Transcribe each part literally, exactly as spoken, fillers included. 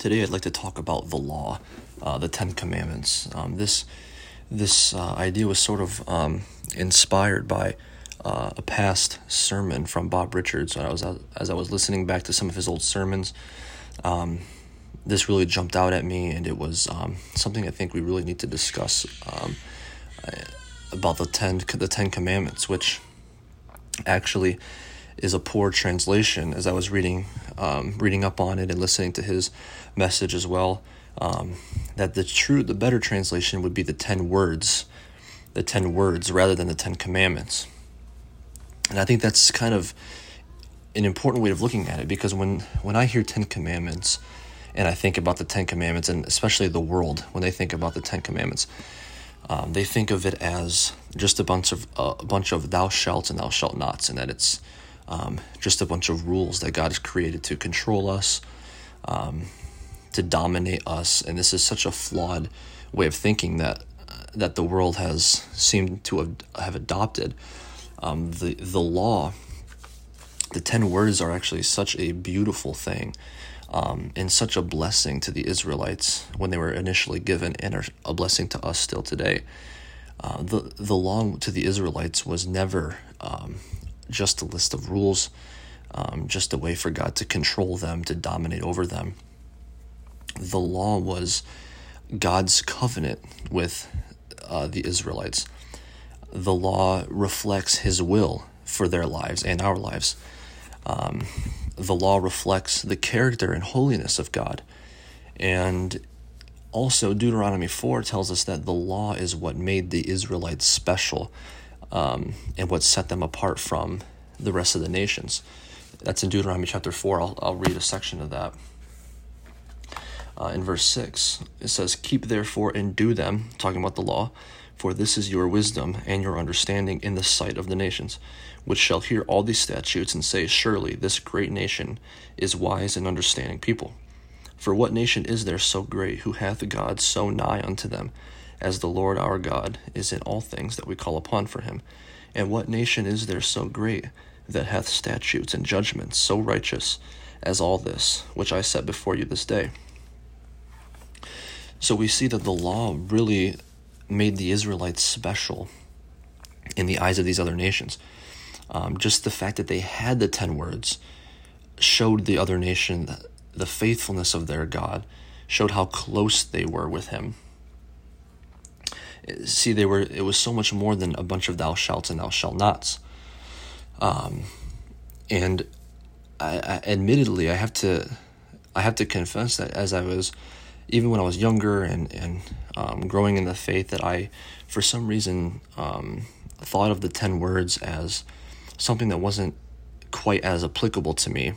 Today I'd like to talk about the law, uh, the Ten Commandments. Um, this this uh, idea was sort of um, inspired by uh, a past sermon from Bob Richards. When I was as I was listening back to some of his old sermons, um, this really jumped out at me, and it was um, something I think we really need to discuss um, about the ten the Ten Commandments, which actually is a poor translation. As I was reading um, reading up on it and listening to his message as well, um, that the true, the better translation would be the ten words, the ten words rather than the Ten Commandments. And I think that's kind of an important way of looking at it, because when, when I hear Ten Commandments and I think about the Ten Commandments, and especially the world, when they think about the Ten Commandments, um, they think of it as just a bunch of uh, a bunch of thou shalt and thou shalt nots, and that it's um, just a bunch of rules that God has created to control us, um, to dominate us. And this is such a flawed way of thinking that uh, that the world has seemed to have, have adopted. Um, the the law, the ten words, are actually such a beautiful thing, um, and such a blessing to the Israelites when they were initially given, and are a blessing to us still today. Uh, the the law to the Israelites was never um, just a list of rules, um, just a way for God to control them, to dominate over them. The law was God's covenant with uh, the Israelites. The law reflects His will for their lives and our lives. Um, the law reflects the character and holiness of God. And also Deuteronomy four tells us that the law is what made the Israelites special, um, and what set them apart from the rest of the nations. That's in Deuteronomy chapter four. I'll, I'll read a section of that. Uh, in verse six, it says, "Keep therefore and do them," talking about the law, "for this is your wisdom and your understanding in the sight of the nations, which shall hear all these statutes and say, Surely this great nation is wise and understanding people. For what nation is there so great, who hath God so nigh unto them, as the Lord our God is in all things that we call upon for him? And what nation is there so great, that hath statutes and judgments so righteous as all this, which I set before you this day?" So we see that the law really made the Israelites special in the eyes of these other nations. Um, just the fact that they had the ten words showed the other nation the faithfulness of their God, showed how close they were with Him. See, they were. It was so much more than a bunch of thou shalt and thou shalt nots. Um, and I, I, admittedly, I have to, I have to confess that as I was, even when I was younger and and um, growing in the faith, that I, for some reason, um, thought of the ten words as something that wasn't quite as applicable to me,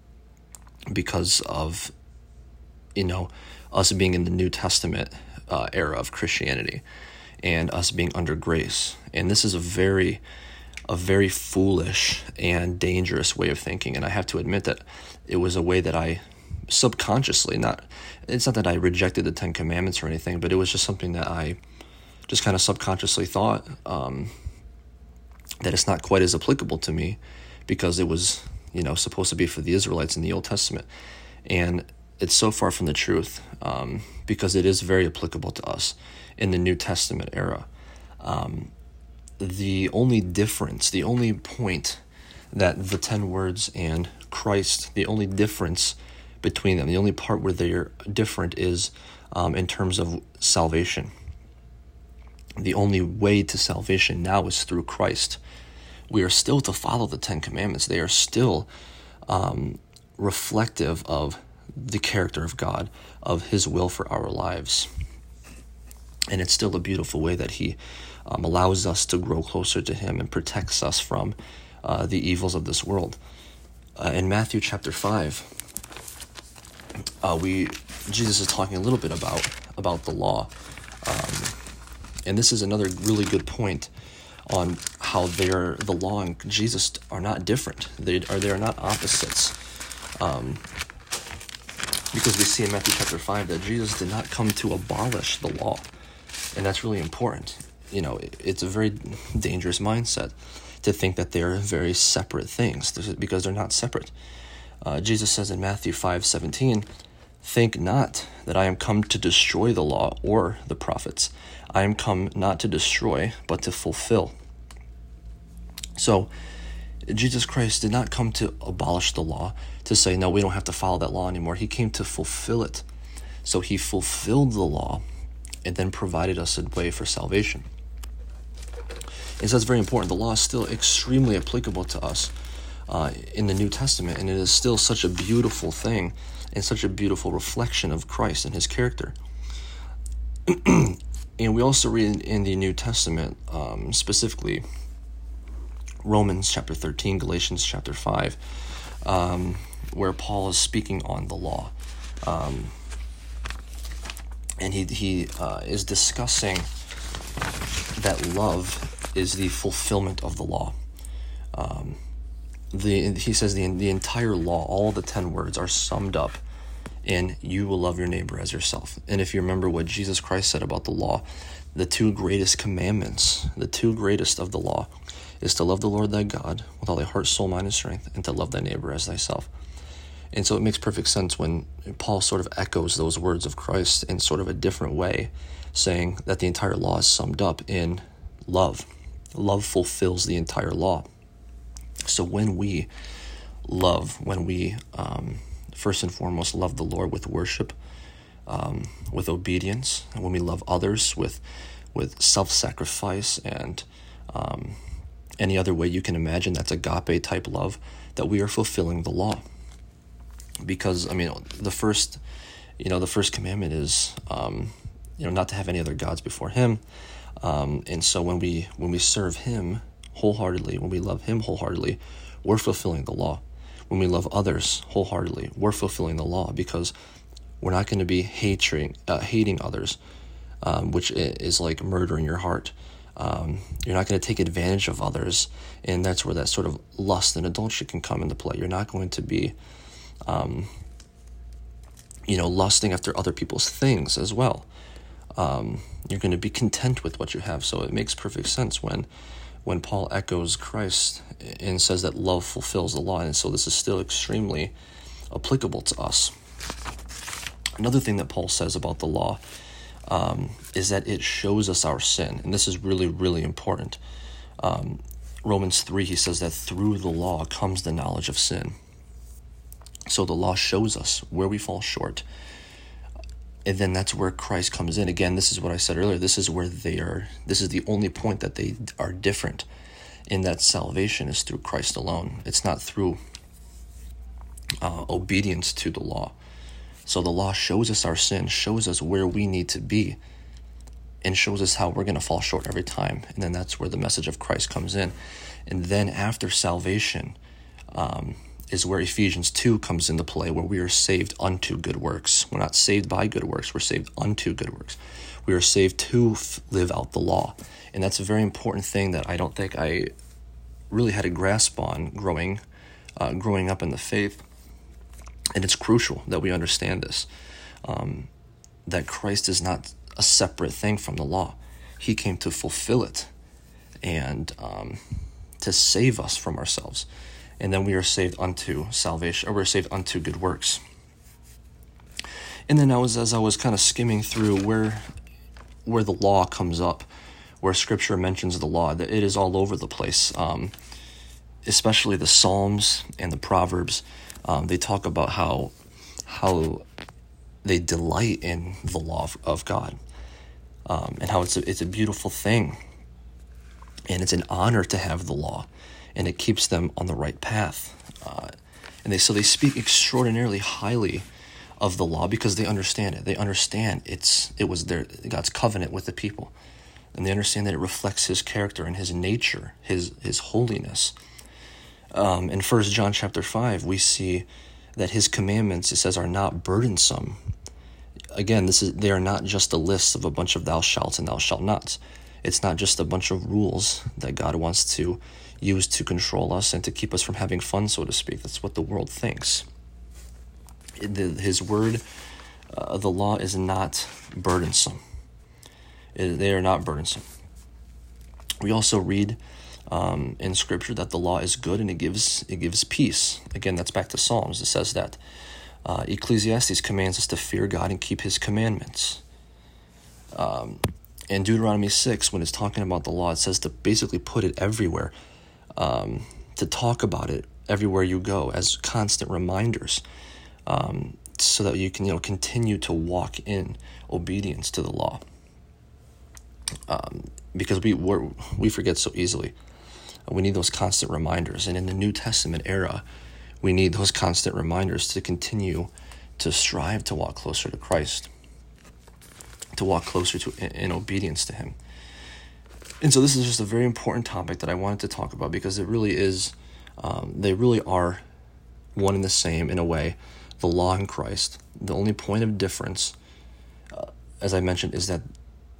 because of, you know, us being in the New Testament uh, era of Christianity, and us being under grace. And this is a very, a very foolish and dangerous way of thinking. And I have to admit that it was a way that I subconsciously, not, it's not that I rejected the Ten Commandments or anything, but it was just something that I just kind of subconsciously thought um, that it's not quite as applicable to me, because it was, you know, supposed to be for the Israelites in the Old Testament. And it's so far from the truth, um, because it is very applicable to us in the New Testament era. Um, the only difference, the only point that the ten words and Christ, the only difference between them, the only part where they're different is um, in terms of salvation. The only way to salvation now is through Christ. We are still to follow the Ten Commandments. They are still um, reflective of the character of God, of His will for our lives. And it's still a beautiful way that He um, allows us to grow closer to Him and protects us from uh, the evils of this world. Uh, in Matthew chapter five, uh, we Jesus is talking a little bit about, about the law. Um, and this is another really good point on how they're, the law and Jesus are not different. They are they are not opposites. Um, because we see in Matthew chapter five that Jesus did not come to abolish the law. And that's really important. You know, it, it's a very dangerous mindset to think that they're very separate things, because they're not separate. Uh, Jesus says in Matthew five seventeen, Think not that I am come to destroy the law or the prophets. I am come not to destroy, but to fulfill. So, Jesus Christ did not come to abolish the law, to say, no, we don't have to follow that law anymore. He came to fulfill it. So he fulfilled the law and then provided us a way for salvation. And so that's very important. The law is still extremely applicable to us uh, in the New Testament, and it is still such a beautiful thing and such a beautiful reflection of Christ and his character. And we also read in the New Testament, um, specifically Romans chapter thirteen, Galatians chapter five, um, where Paul is speaking on the law. Um, and he, he uh, is discussing that love is the fulfillment of the law. Um, the he says the the entire law, all the ten words, are summed up in "you will love your neighbor as yourself." And if you remember what Jesus Christ said about the law, the two greatest commandments, the two greatest of the law, is to love the Lord thy God with all thy heart, soul, mind, and strength, and to love thy neighbor as thyself. And so it makes perfect sense when Paul sort of echoes those words of Christ in sort of a different way, saying that the entire law is summed up in love. Love fulfills the entire law. So when we love, when we um, first and foremost love the Lord with worship, um, with obedience, and when we love others with with self-sacrifice and um, any other way you can imagine, that's agape type love, that we are fulfilling the law. Because I mean, the first, you know, the first commandment is, um, you know, not to have any other gods before Him. Um, and so when we when we serve Him wholeheartedly, when we love Him wholeheartedly, we're fulfilling the law. When we love others wholeheartedly, we're fulfilling the law, because we're not going to be hating uh, hating others, um, which is like murder in your heart. Um, you're not going to take advantage of others, and that's where that sort of lust and adultery can come into play. You're not going to be Um, you know, lusting after other people's things as well. Um, you're going to be content with what you have. So it makes perfect sense when when Paul echoes Christ and says that love fulfills the law. And so this is still extremely applicable to us. Another thing that Paul says about the law um, is that it shows us our sin. And this is really, really important. Um, Romans three, he says that through the law comes the knowledge of sin. So the law shows us where we fall short. And then that's where Christ comes in. Again, this is what I said earlier. This is where they are. This is the only point that they are different, in that salvation is through Christ alone. It's not through uh, obedience to the law. So the law shows us our sin, shows us where we need to be, and shows us how we're going to fall short every time. And then that's where the message of Christ comes in. And then after salvation, um, is where Ephesians two comes into play, where we are saved unto good works. We're not saved by good works, we're saved unto good works. We are saved to f- live out the law. And that's a very important thing that I don't think I really had a grasp on growing, uh, growing up in the faith. And it's crucial that we understand this, um, that Christ is not a separate thing from the law. He came to fulfill it and um, to save us from ourselves. And then we are saved unto salvation, or we're saved unto good works. And then I was, as I was kind of skimming through where where the law comes up, where Scripture mentions the law, that it is all over the place. Um, especially the Psalms and the Proverbs, um, they talk about how how they delight in the law of, of God, um, and how it's a, it's a beautiful thing, and it's an honor to have the law. And it keeps them on the right path. Uh, and they so they speak extraordinarily highly of the law because they understand it. They understand it's it was their God's covenant with the people. And they understand that it reflects His character and His nature, His His holiness. Um, in First John chapter five, we see that His commandments, it says, are not burdensome. Again, this is they are not just a list of a bunch of thou shalt and thou shalt nots. It's not just a bunch of rules that God wants to use to control us and to keep us from having fun, so to speak. That's what the world thinks. His word, uh, the law, is not burdensome. It, they are not burdensome. We also read um, in Scripture that the law is good and it gives it gives peace. Again, that's back to Psalms. It says that Uh, Ecclesiastes commands us to fear God and keep his commandments. Um, in Deuteronomy six, when it's talking about the law, it says to basically put it everywhere, um, to talk about it everywhere you go as constant reminders, um, so that you can, you know, continue to walk in obedience to the law. Um, because we we're, we forget so easily. We need those constant reminders. And in the New Testament era, we need those constant reminders to continue to strive to walk closer to Christ, to walk closer to in, in obedience to him. And so this is just a very important topic that I wanted to talk about, because it really is, um, they really are one and the same in a way, the law and Christ. The only point of difference, uh, as I mentioned, is that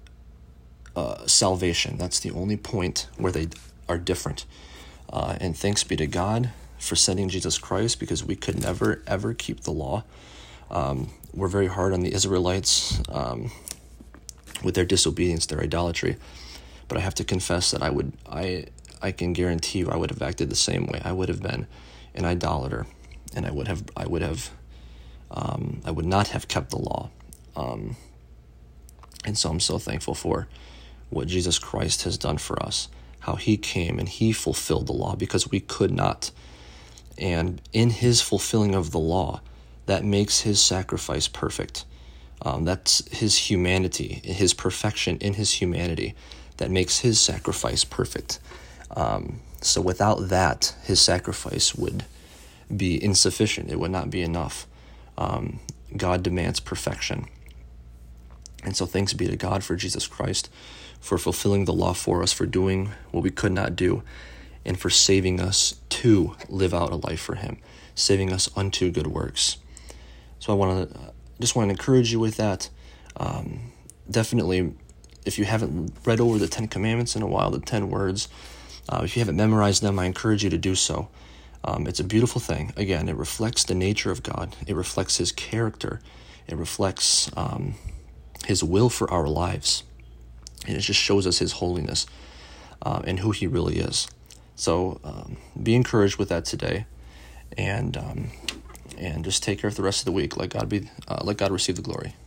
uh, salvation. That's the only point where they are different. Uh, and thanks be to God for sending Jesus Christ, because we could never, ever keep the law. Um, we're very hard on the Israelites um, with their disobedience, their idolatry. But I have to confess that I would, I, I can guarantee you, I would have acted the same way. I would have been an idolater, and I would have, I would have, um, I would not have kept the law. Um, and so I'm so thankful for what Jesus Christ has done for us, how he came and he fulfilled the law because we could not. And in his fulfilling of the law, that makes his sacrifice perfect. Um, that's his humanity, his perfection in his humanity, that makes his sacrifice perfect. Um, so without that, his sacrifice would be insufficient. It would not be enough. Um, God demands perfection. And so thanks be to God for Jesus Christ, for fulfilling the law for us, for doing what we could not do, and for saving us to live out a life for him, saving us unto good works. So I want to just want to encourage you with that. Um, definitely, if you haven't read over the Ten Commandments in a while, the ten words, uh, if you haven't memorized them, I encourage you to do so. Um, it's a beautiful thing. Again, it reflects the nature of God. It reflects his character. It reflects um, his will for our lives. And it just shows us his holiness uh, and who he really is. So um, be encouraged with that today, and um, and just take care of the rest of the week. Let God be, uh, let God receive the glory.